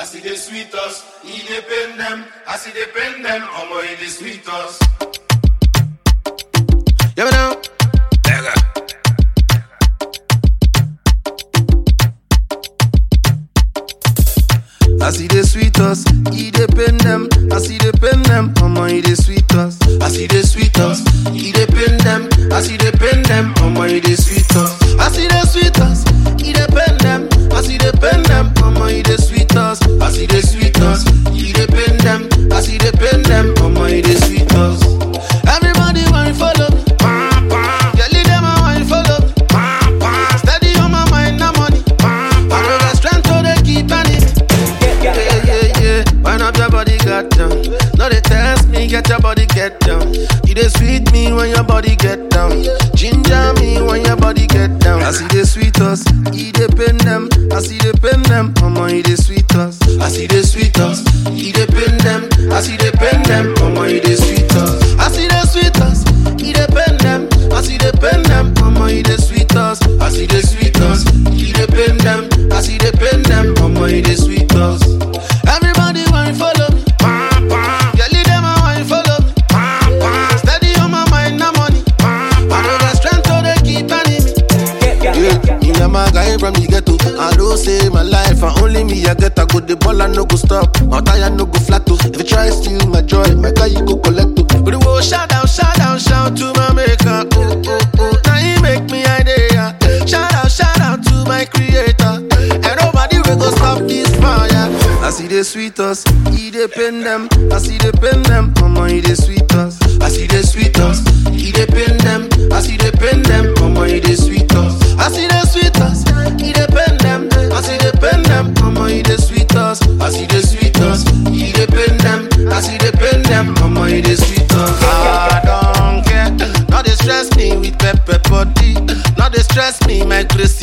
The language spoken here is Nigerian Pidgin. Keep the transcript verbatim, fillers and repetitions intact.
I see the sweet us, he dey pain them. I see the pain them, omo he dey sweet us. Yeah, but now. I see the sweet us, he dey pain them. I see the pain them, omo he dey sweet us. I see the sweet us, he dey pain them. I see the pain them, omo he dey sweet us. I see the sweet us, he dey pain them. I see the pain them, omo he dey sweet us. I see the sweet us, he dey pain them. I see the pain them, omo he dey sweet us. Everybody want to follow me, yeah, lead them I want to follow me. Steady on my mind, no money. I know the strength so they keep running. Yeah, yeah, yeah. Wind up your body, got down. No, they test me, get your body, get down. You they sweet me when your body get down. Ginger me when your body get down. I see the sweet us, he they pain them. I see the pain them, mama, he they sweet us. I see the sweet us, he they pain them. I see the pain them, mama, he they sweet us. I see the sweet us, he they pain them. I see the pain them, mama, he they sweet us. I see the sweet us, he they pain them. I see the pain them, mama, he they sweet us. Everybody want to follow me. Yeah, lead them I want to follow me. Steady on my mind, no money. I know the strength so they keep running me. Yeah, me and my guy from the ghetto. I don't say my life, and only me I get a good. The ball I no go stop, my tire no go flat too. If you try steal my joy, my guy you go collect too. But the world shout out, shout out, shout to my maker. Oh, oh, oh, now he make me idea. Shout out, shout out to my creator. And nobody will go stop this fire. I see the sweet us, he dey pain them. I see the pain them, mama he dey sweet us. I see the sweet us, he dey pain them. I see the pain them, mama he dey sweet us. I see the sweet us, he dey pain them. I see the pain them, mama he dey sweet us. I see the sweet us, he dey pain them. I see the pain them, mama he dey sweet us. I don't care, now they stress me with pepper body. Now they stress me, my grace